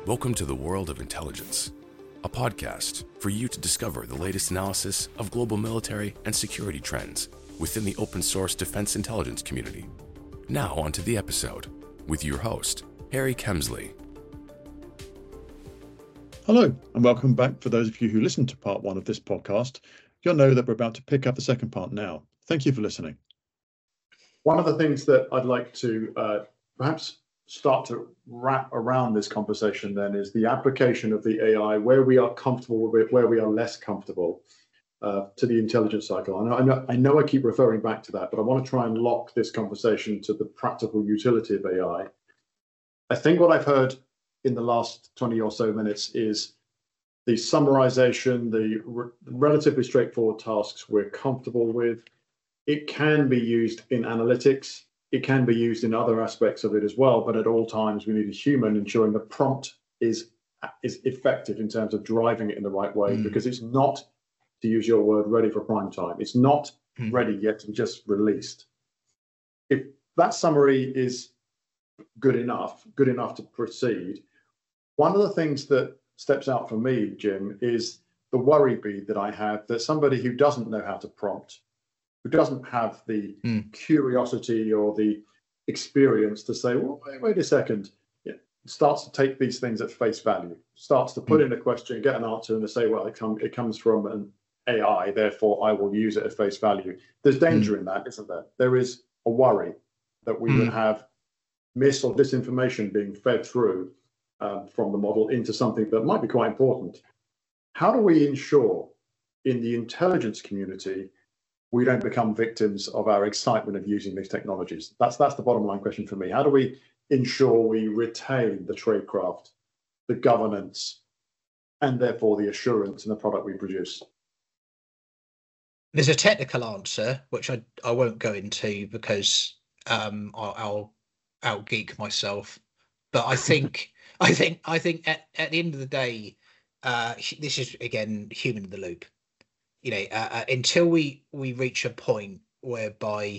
Welcome to the World of Intelligence, a podcast for you to discover the latest analysis of global military and security trends within the open source defense intelligence community. Now on to the episode with your host, Harry Kemsley. Hello, and welcome back. For those of you who listened to part one of this podcast, you'll know that we're about to pick up the second part now. Thank you for listening. One of the things that I'd like to perhaps start to wrap around this conversation then is the application of the AI, where we are comfortable with it, where we are less comfortable, to the intelligence cycle. I know I keep referring back to that, but I want to try and lock this conversation to the practical utility of AI. I think what I've heard in the last 20 or so minutes is the summarization, the relatively straightforward tasks we're comfortable with. It can be used in analytics. It can be used in other aspects of it as well, but at all times we need a human ensuring the prompt is effective in terms of driving it in the right way, because it's not, to use your word, ready for prime time. It's not ready yet to be just released. If that summary is good enough to proceed, one of the things that steps out for me, Jim, is the worry bead that I have that somebody who doesn't know how to prompt, who doesn't have the curiosity or the experience to say, well, wait a second, starts to take these things at face value, starts to put in a question, get an answer, and to say, well, it comes from an AI, therefore I will use it at face value. There's danger in that, isn't there? There is a worry that we would have mis or disinformation being fed through from the model into something that might be quite important. How do we ensure in the intelligence community we don't become victims of our excitement of using these technologies? That's the bottom line question for me. How do we ensure we retain the tradecraft, the governance, and therefore the assurance in the product we produce? There's a technical answer, which I won't go into because I'll out-geek myself. But I think at the end of the day, this is again human in the loop. Until we reach a point whereby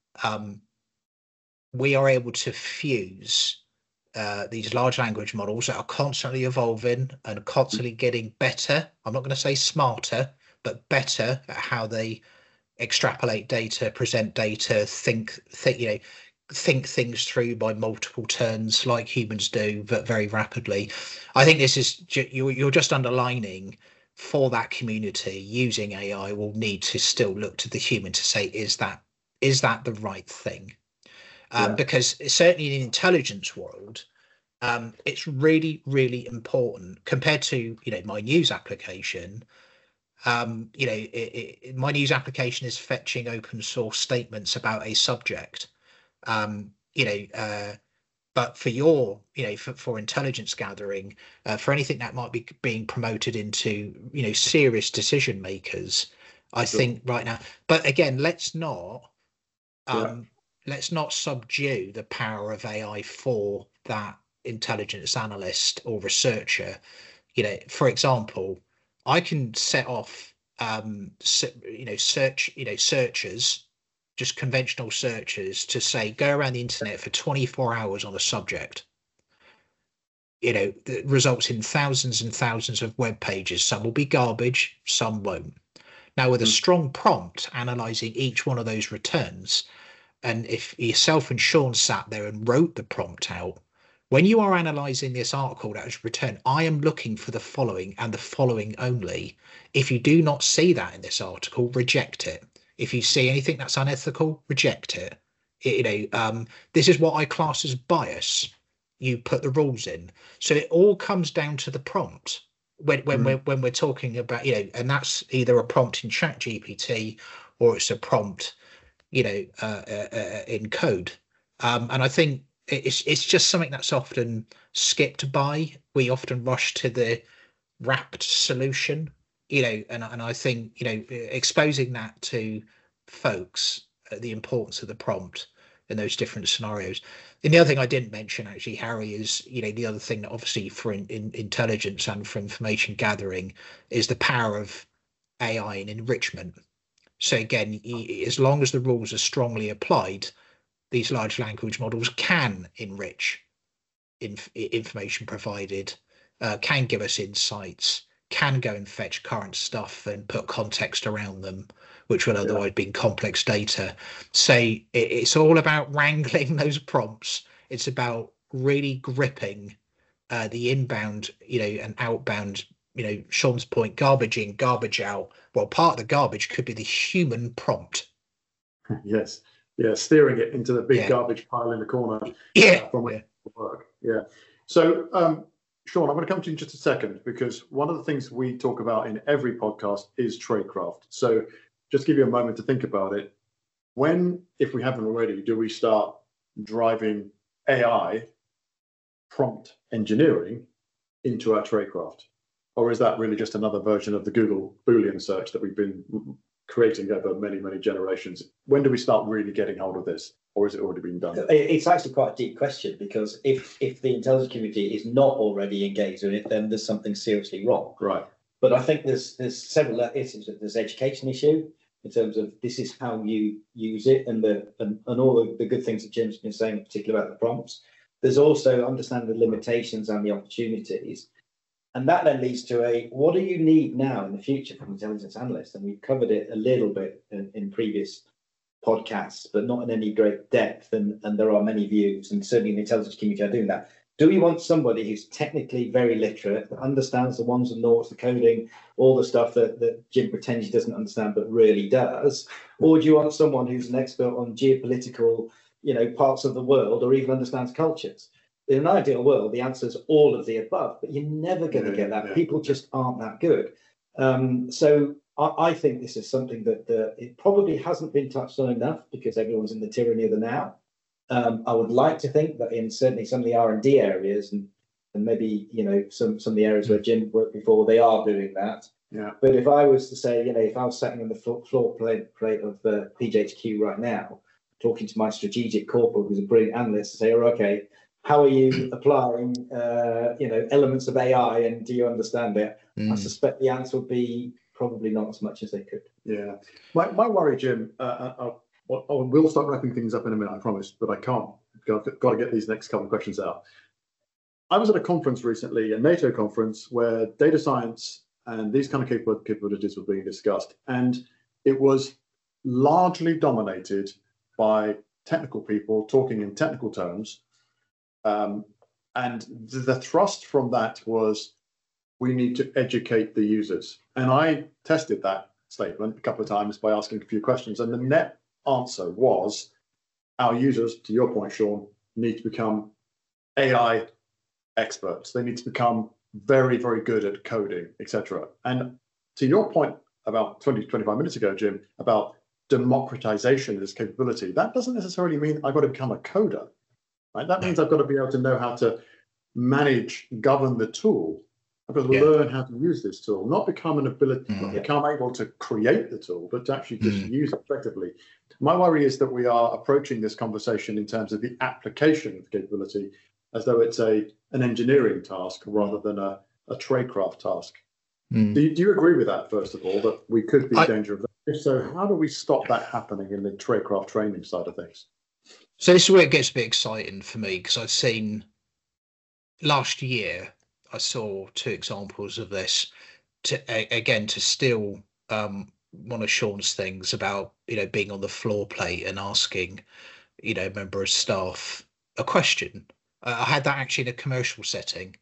we are able to fuse these large language models that are constantly evolving and constantly getting better. I'm not going to say smarter, but better at how they extrapolate data, present data, think things through by multiple turns like humans do, but very rapidly. I think this is you're just underlining, for that community using AI will need to still look to the human to say, is that the right thing? Because certainly in the intelligence world, it's really, really important compared to my news application. My news application is fetching open source statements about a subject. But for your, for intelligence gathering, for anything that might be being promoted into, serious decision makers, I think right now. But again, let's not subdue the power of AI for that intelligence analyst or researcher. For example, I can set off, searchers, just conventional searchers, to say, go around the internet for 24 hours on a subject. That results in thousands and thousands of web pages. Some will be garbage, some won't. Now, with a strong prompt analyzing each one of those returns, and if yourself and Sean sat there and wrote the prompt out, when you are analyzing this article that was returned, I am looking for the following and the following only. If you do not see that in this article, reject it. If you see anything that's unethical, reject it. This is what I class as bias. You put the rules in. So it all comes down to the prompt when we're talking about, and that's either a prompt in ChatGPT or it's a prompt, in code. And I think it's just something that's often skipped by. We often rush to the wrapped solution. And I think, exposing that to folks, the importance of the prompt in those different scenarios. And the other thing I didn't mention, actually, Harry, is, the other thing that obviously for intelligence and for information gathering is the power of AI and enrichment. So again, as long as the rules are strongly applied, these large language models can enrich information provided can give us insights, can go and fetch current stuff and put context around them, which would otherwise be complex data. So it's all about wrangling those prompts. It's about really gripping the inbound, and outbound, Sean's point, garbage in, garbage out. Well, part of the garbage could be the human prompt. Yes. Yeah. Steering it into the big garbage pile in the corner. From which work. Yeah. So, Sean, I'm going to come to you in just a second, because one of the things we talk about in every podcast is tradecraft. So just give you a moment to think about it. When, if we haven't already, do we start driving AI prompt engineering into our tradecraft? Or is that really just another version of the Google Boolean search that we've been creating over many, many generations? When do we start really getting hold of this? Or has it already been done? It's actually quite a deep question, because if the intelligence community is not already engaged in it, then there's something seriously wrong. Right. But I think there's several issues. There's education issue in terms of this is how you use it, and all the good things that Jim's been saying, particularly about the prompts. There's also understanding the limitations and the opportunities. And that then leads to what do you need now in the future from intelligence analysts? And we've covered it a little bit in previous podcasts, but not in any great depth. And there are many views, and certainly in the intelligence community are doing that. Do we want somebody who's technically very literate, that understands the ones and noughts, the coding, all the stuff that Jim pretends he doesn't understand but really does? Or do you want someone who's an expert on geopolitical, parts of the world, or even understands cultures? In an ideal world, the answer is all of the above, but you're never going to get that. People just aren't that good. So I think this is something that it probably hasn't been touched on enough, because everyone's in the tyranny of the now. I would like to think that in certainly some of the R&D areas, and maybe some of the areas where Jim worked before, they are doing that. Yeah. But if I was to say, if I was sitting on the floor plate of PJHQ right now, talking to my strategic corporal, who's a brilliant analyst, to say, okay, how are you applying, elements of AI, and do you understand it? I suspect the answer would be probably not as much as they could. Yeah. My worry, Jim, we'll start wrapping things up in a minute, I promise, but I can't. Got to get these next couple of questions out. I was at a conference recently, a NATO conference, where data science and these kind of capabilities were being discussed. And it was largely dominated by technical people talking in technical terms. And the thrust from that was, we need to educate the users. And I tested that statement a couple of times by asking a few questions. And the net answer was, our users, to your point, Sean, need to become AI experts. They need to become very, very good at coding, etc. And to your point about 25 minutes ago, Jim, about democratization of this capability, that doesn't necessarily mean I've got to become a coder. Right? That means I've got to be able to know how to manage, govern the tool. I've got to learn how to use this tool, not become become able to create the tool, but to actually just use it effectively. My worry is that we are approaching this conversation in terms of the application of the capability as though it's an engineering task rather than a tradecraft task. Do you agree with that, first of all, that we could be in danger of that? If so, how do we stop that happening in the tradecraft training side of things? So this is where it gets a bit exciting for me, because I've seen last year, I saw 2 examples of this. To steal one of Sean's things about being on the floor plate and asking a member of staff a question. I had that actually in a commercial setting.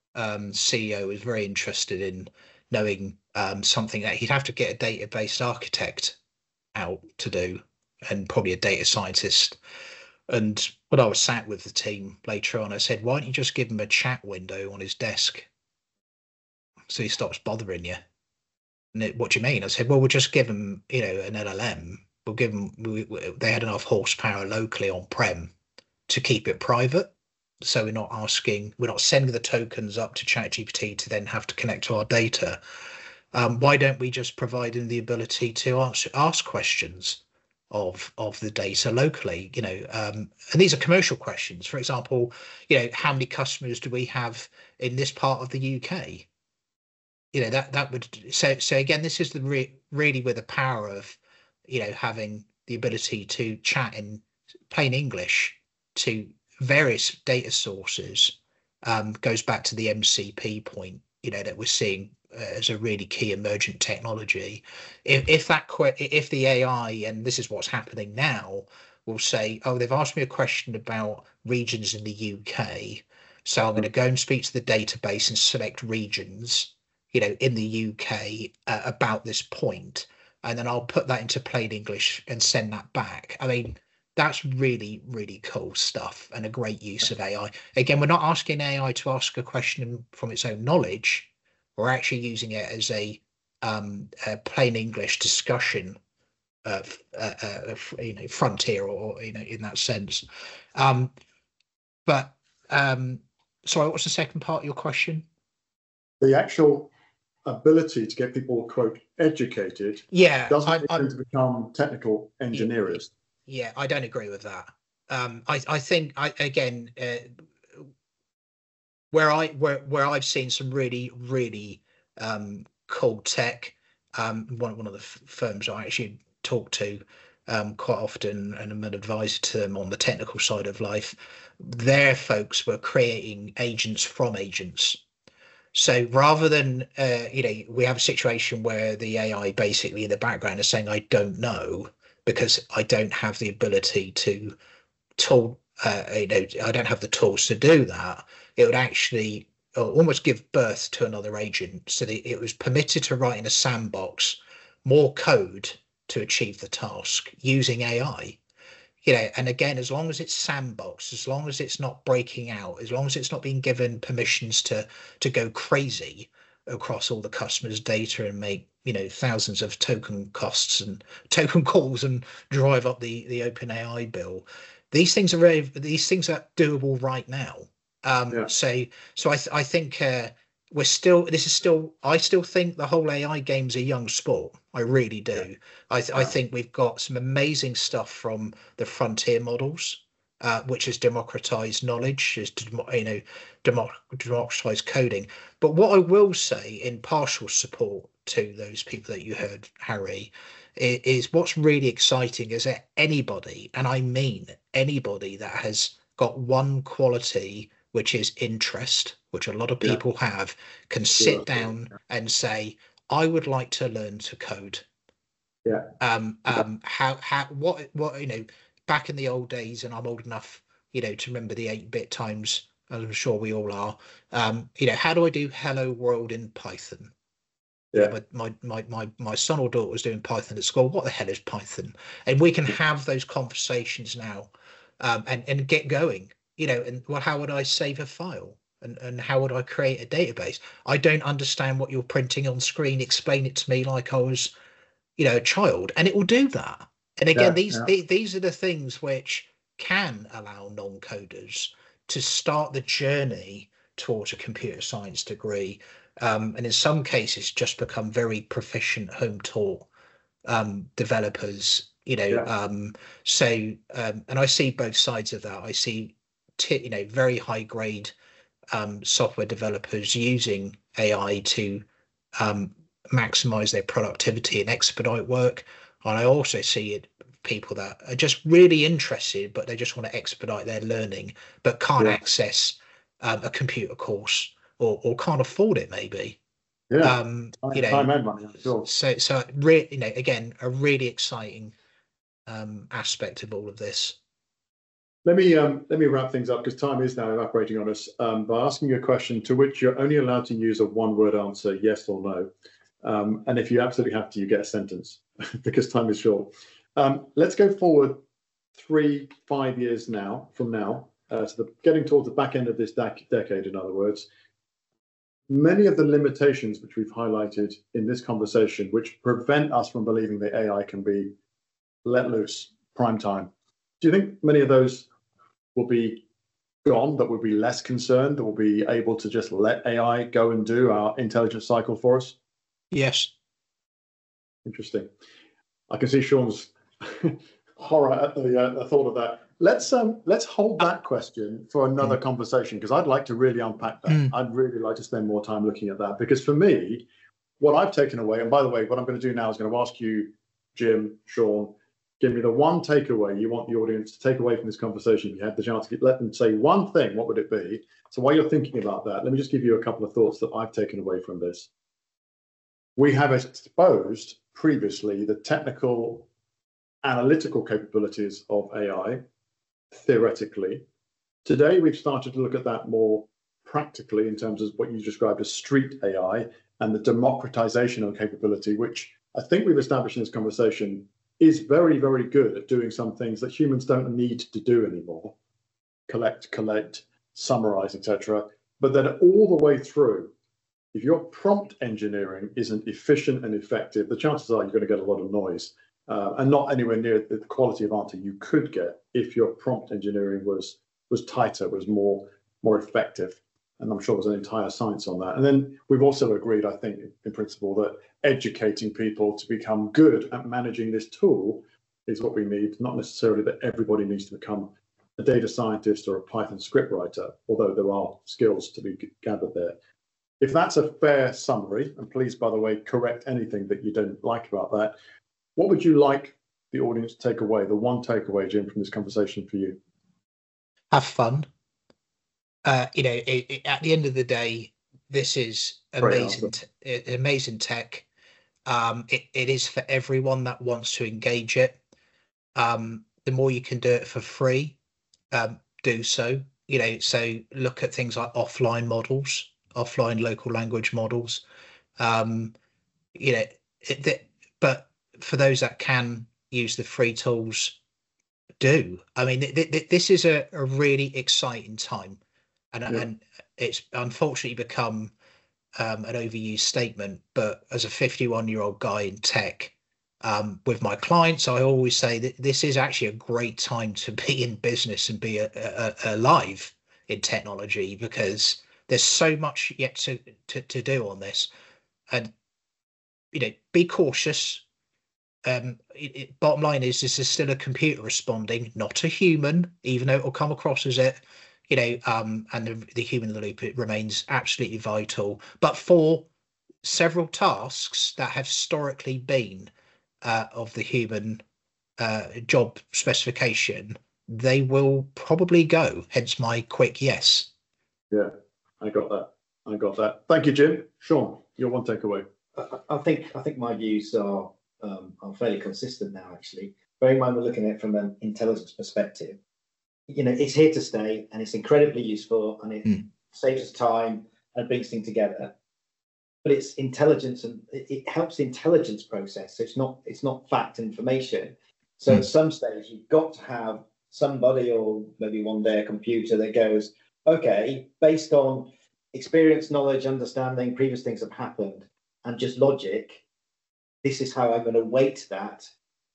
CEO was very interested in knowing something that he'd have to get a database architect out to do, and probably a data scientist. And when I was sat with the team later on, I said, why don't you just give him a chat window on his desk so he stops bothering you? And what do you mean? I said, well, we'll just give him, an LLM. We'll give him, they had enough horsepower locally on-prem to keep it private. So we're not sending the tokens up to ChatGPT to then have to connect to our data. Why don't we just provide him the ability to ask questions of the data locally, and these are commercial questions. For example, how many customers do we have in this part of the UK? That would so again, this is really where the power of having the ability to chat in plain English to various data sources goes back to the MCP point, that we're seeing as a really key emergent technology. If the AI, and this is what's happening now, will say, oh, they've asked me a question about regions in the UK, so I'm going to go and speak to the database and select regions, in the UK about this point, and then I'll put that into plain English and send that back. I mean, that's really, really cool stuff and a great use of AI. Again, we're not asking AI to ask a question from its own knowledge. We're actually using it as a plain English discussion frontier, or in that sense. Sorry, what's the second part of your question? The actual ability to get people, quote, educated, doesn't tend to become technical engineers. Yeah, I don't agree with that. I think where I've seen some really, really cool tech, one of the firms I actually talk to quite often, and I'm an advisor to them on the technical side of life, their folks were creating agents from agents. So rather than, we have a situation where the AI basically in the background is saying, I don't know, because I don't have the ability to I don't have the tools to do that. It would actually almost give birth to another agent, so that it was permitted to write in a sandbox more code to achieve the task using AI. And again, as long as it's sandbox, as long as it's not breaking out, as long as it's not being given permissions to go crazy across all the customers' data and make thousands of token costs and token calls and drive up the OpenAI bill. These things are doable right now. So I think I still think the whole AI game's a young sport. I really do. I think we've got some amazing stuff from the frontier models, which has democratized knowledge, has democratized coding. But what I will say in partial support to those people that you heard, Harry, is what's really exciting is that anybody, and I mean anybody, that has got one quality, which is interest, which a lot of people have, can sit down and say, I would like to learn to code. Back in the old days, and I'm old enough, to remember the 8-bit times, as I'm sure we all are. How do I do hello world in Python? My son or daughter was doing Python at school. What the hell is Python? And we can have those conversations now, and get going. And how would I save a file? And how would I create a database? I don't understand what you're printing on screen. Explain it to me like I was, a child, and it will do that. And again, these are the things which can allow non-coders to start the journey towards a computer science degree, and in some cases just become very proficient home-taught developers. And I see both sides of that. I see very high-grade software developers using AI to maximize their productivity and expedite work. And I also see people that are just really interested, but they just want to expedite their learning, but can't access a computer course, or can't afford it, maybe. Time and money, I'm sure. So again, a really exciting aspect of all of this. Let me wrap things up, because time is now evaporating on us, by asking you a question to which you're only allowed to use a one-word answer, yes or no. And if you absolutely have to, you get a sentence, because time is short. Let's go forward 3-5 years from now, getting towards the back end of this decade, in other words. Many of the limitations which we've highlighted in this conversation, which prevent us from believing that AI can be let loose, prime time. Do you think many of those will be gone, that we'll be less concerned, that we'll be able to just let AI go and do our intelligence cycle for us? Yes. Interesting. I can see Sean's horror at the thought of that. Let's hold that question for another conversation, because I'd like to really unpack that. I'd really like to spend more time looking at that, because for me, what I've taken away, and by the way, what I'm going to do now is going to ask you, Jim, Sean, give me the one takeaway you want the audience to take away from this conversation. If you had the chance to let them say one thing, what would it be? So while you're thinking about that, let me just give you a couple of thoughts that I've taken away from this. We have exposed previously the technical, analytical capabilities of AI, theoretically. Today, we've started to look at that more practically in terms of what you described as street AI and the democratization of capability, which I think we've established in this conversation is very, very good at doing some things that humans don't need to do anymore. Collect, summarize, etc. But then all the way through, if your prompt engineering isn't efficient and effective, the chances are you're going to get a lot of noise and not anywhere near the quality of answer you could get if your prompt engineering was tighter, was more effective. And I'm sure there's an entire science on that. And then we've also agreed, I think, in principle, that educating people to become good at managing this tool is what we need, not necessarily that everybody needs to become a data scientist or a Python script writer, although there are skills to be gathered there. If that's a fair summary, and please, by the way, correct anything that you don't like about that, what would you like the audience to take away, the one takeaway, Jim, from this conversation for you? Have fun. At the end of the day, this is amazing tech. It is for everyone that wants to engage it. The more you can do it for free, do so. So look at things like offline models, offline local language models. But for those that can use the free tools, do. I mean, this is a really exciting time. And it's unfortunately become an overused statement, but as a 51-year-old guy in tech, with my clients, I always say that this is actually a great time to be in business and be alive in technology, because there's so much yet to do on this. And, be cautious. Bottom line is, this is still a computer responding, not a human, even though it will come across as it. And the human in the loop, it remains absolutely vital. But for several tasks that have historically been of the human job specification, they will probably go. Hence my quick yes. Yeah, I got that. Thank you, Jim. Sean, your one takeaway. I think my views are fairly consistent now, actually. Bearing in mind we're looking at it from an intelligence perspective. It's here to stay, and it's incredibly useful, and it saves us time and brings things together. But it's intelligence, and it helps the intelligence process. So it's not fact information. So at some stage, you've got to have somebody, or maybe one day a computer, that goes, okay, based on experience, knowledge, understanding, previous things have happened, and just logic, this is how I'm going to weight that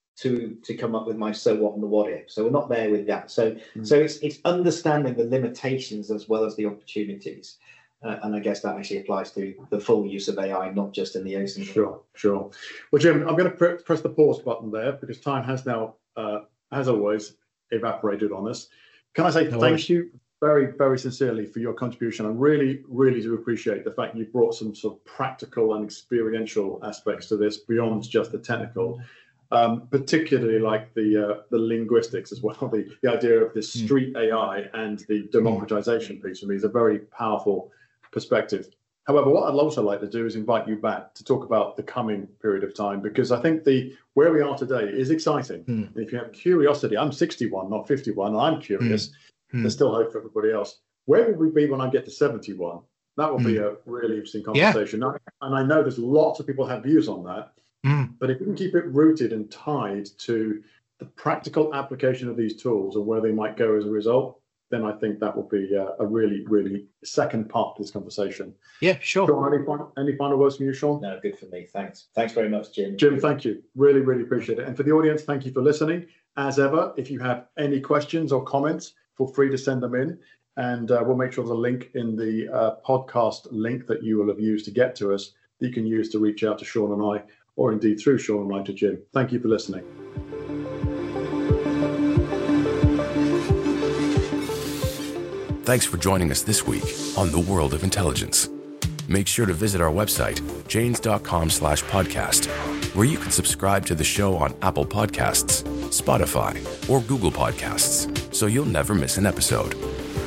to come up with my so what and the what if. So we're not there with that. So it's understanding the limitations as well as the opportunities. And I guess that actually applies to the full use of AI, not just in the OSINT. Sure. Well, Jim, I'm going to press the pause button there because time has now, as always, evaporated on us. Can I say thank you very, very sincerely for your contribution? I really, really do appreciate the fact you brought some sort of practical and experiential aspects to this beyond just the technical. Particularly like the linguistics as well, the idea of this street AI and the democratization piece for me is a very powerful perspective. However, what I'd also like to do is invite you back to talk about the coming period of time, because I think where we are today is exciting. If you have curiosity, I'm 61, not 51, and I'm curious. There's still hope for everybody else. Where will we be when I get to 71? That will be a really interesting conversation. Yeah. And I know there's lots of people have views on that. But if we can keep it rooted and tied to the practical application of these tools and where they might go as a result, then I think that will be a really, really second part to this conversation. Yeah, sure. Sean, any final words from you, Sean? No, good for me. Thanks very much, Jim. Jim, thank you. Really, really appreciate it. And for the audience, thank you for listening. As ever, if you have any questions or comments, feel free to send them in. And we'll make sure there's a link in the podcast link that you will have used to get to us that you can use to reach out to Sean and I, or indeed through Sean and I to Jim. Thank you for listening. Thanks for joining us this week on The World of Intelligence. Make sure to visit our website, janes.com/podcast, where you can subscribe to the show on Apple Podcasts, Spotify, or Google Podcasts, so you'll never miss an episode.